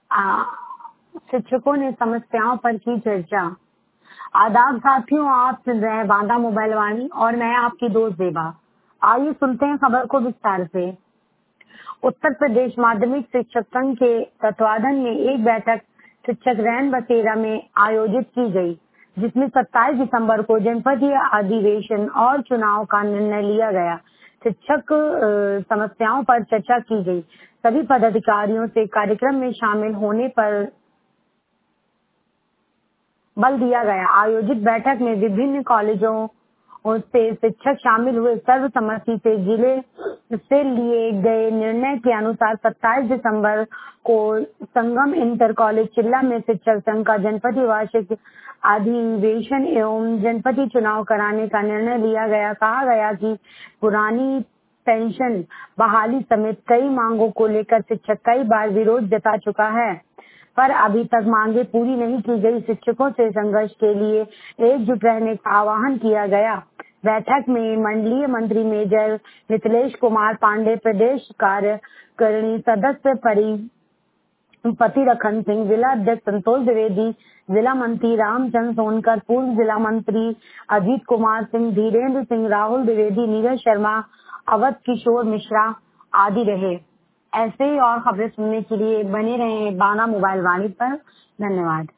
आ, शिक्षकों ने समस्याओं पर की चर्चा। आदाब साथियों, आप सुन रहे हैं बांदा मोबाइल वाणी और मैं आपकी दोस्त देवा। आइए सुनते हैं खबर को विस्तार से। उत्तर प्रदेश माध्यमिक शिक्षक संघ के तत्वाधान में एक बैठक शिक्षक रैन बसेरा में आयोजित की गई, जिसमें 27 दिसंबर को जनपदीय अधिवेशन और चुनाव का निर्णय लिया गया। शिक्षक समस्याओं पर चर्चा की गई। सभी पदाधिकारियों से कार्यक्रम में शामिल होने पर बल दिया गया। आयोजित बैठक में विभिन्न कॉलेजों से शिक्षक शामिल हुए। सर्वसम्मति से जिले से लिए गए निर्णय के अनुसार 27 दिसंबर को संगम इंटर कॉलेज चिल्ला में शिक्षक संघ का जनपदीय वार्षिक अधिवेशन एवं जनपदीय चुनाव कराने का निर्णय लिया गया। कहा गया कि पुरानी पेंशन बहाली समेत कई मांगों को लेकर शिक्षक कई बार विरोध जता चुका है, पर अभी तक मांगे पूरी नहीं की गई। शिक्षकों से संघर्ष के लिए एकजुट रहने का आह्वान किया गया। बैठक में मंडलीय मंत्री मेजर मिथिलेश कुमार पांडे, प्रदेश कार्यकारिणी सदस्य पतिरखन सिंह, जिला अध्यक्ष संतोष द्विवेदी, जिला मंत्री रामचंद्र सोनकर, पूर्व जिला मंत्री अजीत कुमार सिंह, धीरेन्द्र सिंह, राहुल द्विवेदी, नीरज शर्मा, अवध किशोर मिश्रा आदि रहे। ऐसे ही और खबरें सुनने के लिए बने रहे बांदा मोबाइल वाणी पर। धन्यवाद।